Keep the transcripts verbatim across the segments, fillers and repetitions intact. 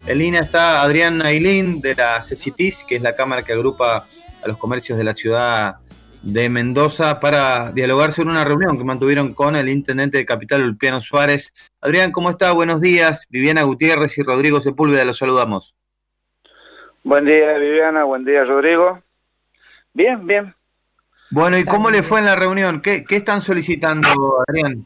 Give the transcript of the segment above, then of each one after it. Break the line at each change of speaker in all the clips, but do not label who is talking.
En línea está Adrián Ailín de la CECITIS, que es la cámara que agrupa a los comercios de la ciudad de Mendoza, para dialogar sobre una reunión que mantuvieron con el intendente de Capital, Ulpiano Suárez. Adrián, ¿cómo está? Buenos días. Viviana Gutiérrez y Rodrigo Sepúlveda, los saludamos.
Buen día, Viviana. Buen día, Rodrigo. Bien, bien.
Bueno, ¿y cómo le fue en la reunión? ¿Qué, qué están solicitando, Adrián?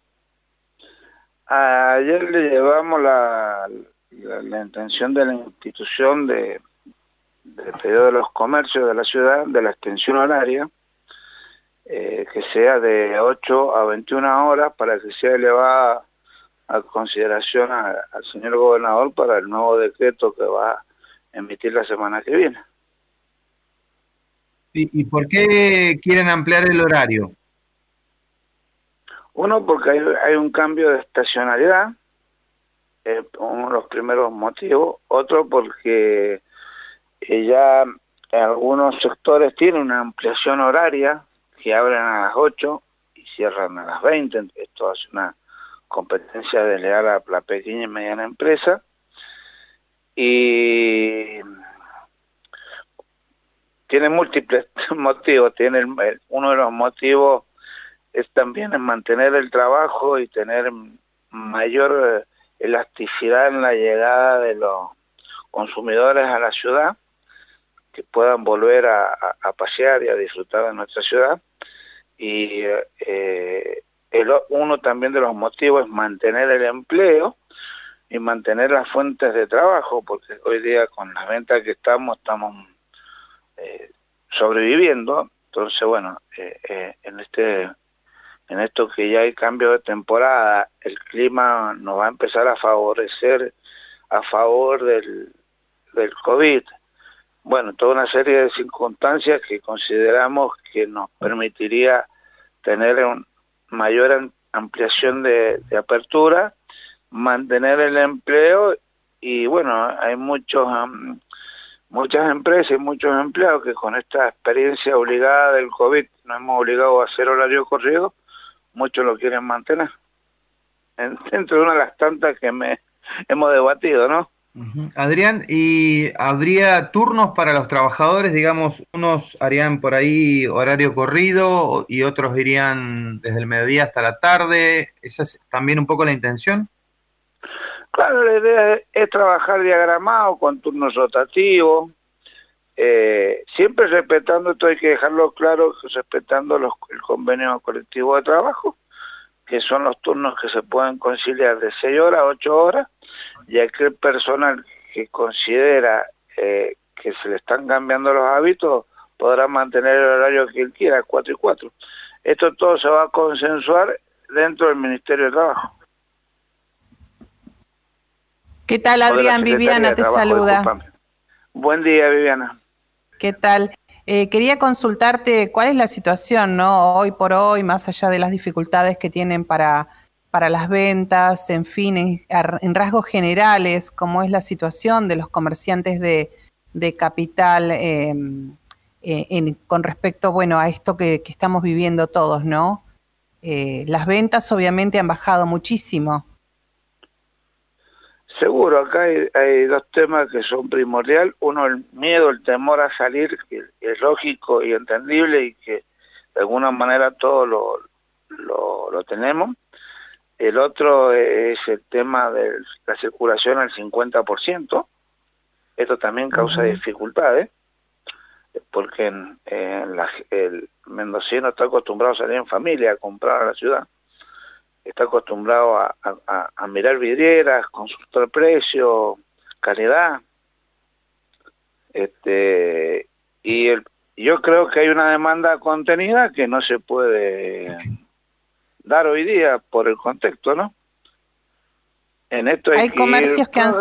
Ayer le llevamos la, la, la intención de la institución de, de pedido de los comercios de la ciudad, de la extensión horaria, eh, que sea de ocho a veintiuna horas para que sea elevada a consideración a, al señor gobernador para el nuevo decreto que va a emitir la semana que viene.
¿Y, y por qué quieren ampliar el horario?
Uno, porque hay, hay un cambio de estacionalidad, eh, uno de los primeros motivos. Otro, porque eh, ya en algunos sectores tienen una ampliación horaria, que abren a las ocho y cierran a las veinte. Esto es una competencia desleal a la pequeña y mediana empresa. Y tiene múltiples motivos. Tiene el, uno de los motivos es también en mantener el trabajo y tener mayor elasticidad en la llegada de los consumidores a la ciudad, que puedan volver a, a, a pasear y a disfrutar de nuestra ciudad. Y eh, el, uno también de los motivos es mantener el empleo y mantener las fuentes de trabajo, porque hoy día con las ventas que estamos, estamos eh, sobreviviendo. Entonces, bueno, eh, eh, en este... en esto que ya hay cambio de temporada, el clima nos va a empezar a favorecer a favor del, del COVID. Bueno, toda una serie de circunstancias que consideramos que nos permitiría tener una mayor ampliación de, de apertura, mantener el empleo y bueno, hay muchos, um, muchas empresas y muchos empleados que con esta experiencia obligada del COVID nos hemos obligado a hacer horario corrido. Muchos lo quieren mantener. Dentro de una de las tantas que me hemos debatido, ¿no?
Uh-huh. Adrián, ¿y habría turnos para los trabajadores? Digamos, unos harían por ahí horario corrido y otros irían desde el mediodía hasta la tarde. ¿Esa es también un poco la intención?
Claro, la idea es, es trabajar diagramado con turnos rotativos, eh, siempre respetando, esto hay que dejarlo claro, respetando los, el convenio colectivo de trabajo, que son los turnos que se pueden conciliar de seis horas a ocho horas, y aquel personal que considera eh, que se le están cambiando los hábitos podrá mantener el horario que él quiera, cuatro y cuatro. Esto todo se va a consensuar dentro del Ministerio de Trabajo.
¿Qué tal, Adrián? Viviana te saluda.
Disculpame. Buen día, Viviana.
¿Qué tal? Eh, quería consultarte cuál es la situación, ¿no? Hoy por hoy, más allá de las dificultades que tienen para, para las ventas, en fin, en, en rasgos generales, cómo es la situación de los comerciantes de, de Capital eh, eh, en, con respecto, bueno, a esto que, que estamos viviendo todos, ¿no? Eh, las ventas obviamente han bajado muchísimo.
Seguro, acá hay, hay dos temas que son primordiales. Uno, el miedo, el temor a salir, que es lógico y entendible y que de alguna manera todos lo, lo, lo tenemos. El otro es el tema de la circulación al cincuenta por ciento. Esto también causa uh-huh. dificultades, porque en, en la, el mendocino está acostumbrado a salir en familia, a comprar a la ciudad. Está acostumbrado a, a, a mirar vidrieras, consultar precio, calidad. Este, y el, yo creo que hay una demanda contenida que no se puede dar hoy día por el contexto, ¿no? En esto hay,
hay
que
comercios
ir...
que han...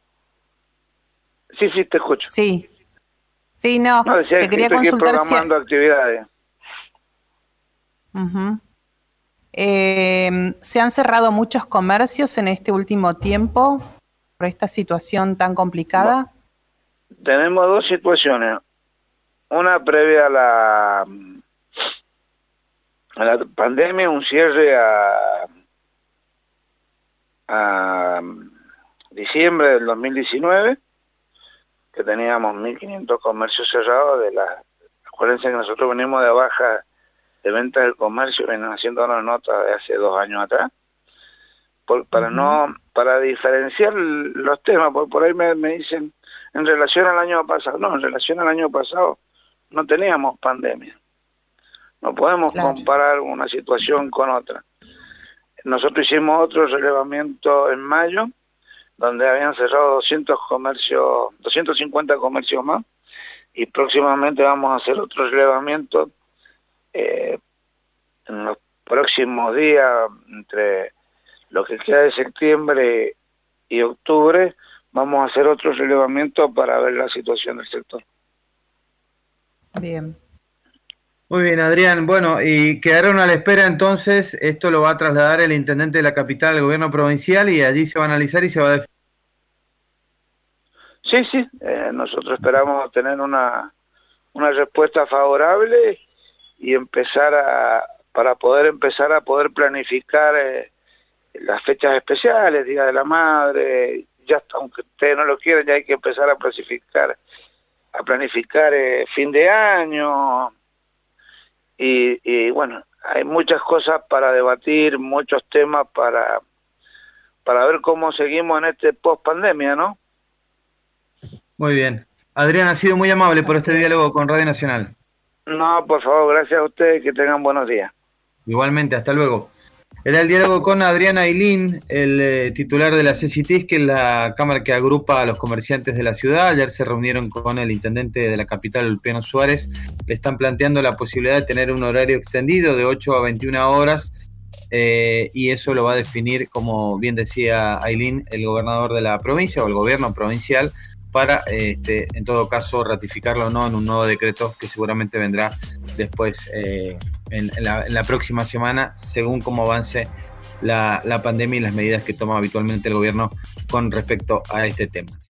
Sí, sí, te escucho.
Sí, sí, no,
no decía
te
que
quería
estoy
consultar
programando si... actividades.
Uh-huh. Eh, ¿Se han cerrado muchos comercios en este último tiempo por esta situación tan complicada?
No. Tenemos dos situaciones. Una previa a la, a la pandemia, un cierre a, a diciembre del dos mil diecinueve, que teníamos mil quinientos comercios cerrados. De la, acuérdense que nosotros venimos de baja de venta del comercio, vienen haciendo una nota de hace dos años atrás, por, para uh-huh. no para diferenciar los temas, porque por ahí me, me dicen, en relación al año pasado, no, en relación al año pasado no teníamos pandemia. No podemos claro. comparar una situación con otra. Nosotros hicimos otro relevamiento en mayo, donde habían cerrado doscientos comercios, doscientos cincuenta comercios más, y próximamente vamos a hacer otro relevamiento eh, en los próximos días, entre lo que queda de septiembre y octubre, vamos a hacer otro relevamiento para ver la situación del sector.
Bien.
Muy bien, Adrián. Bueno, y quedaron a la espera entonces, esto lo va a trasladar el intendente de la capital al gobierno provincial y allí se va a analizar y se va a definir.
Sí, sí, eh, nosotros esperamos tener una, una respuesta favorable y empezar a, para poder empezar a poder planificar eh, las fechas especiales, Día de la Madre, ya aunque ustedes no lo quieran, ya hay que empezar a planificar, a planificar eh, fin de año. Y, y bueno, hay muchas cosas para debatir, muchos temas para, para ver cómo seguimos en este post-pandemia, ¿no?
Muy bien. Adrián, ha sido muy amable por este diálogo con Radio Nacional.
No, por favor, gracias a ustedes, que tengan buenos días.
Igualmente, hasta luego. Era el diálogo con Adrián Aylin, el eh, titular de la CECITIS, que es la cámara que agrupa a los comerciantes de la ciudad. Ayer se reunieron con el intendente de la capital, Ulpiano Suárez. Le están planteando la posibilidad de tener un horario extendido de ocho a veintiuna horas, eh, y eso lo va a definir, como bien decía Aylin, el gobernador de la provincia o el gobierno provincial, para, este, en todo caso, ratificarlo o no en un nuevo decreto que seguramente vendrá después eh, en, en, la, en la próxima semana, según cómo avance la, la pandemia y las medidas que toma habitualmente el gobierno con respecto a este tema.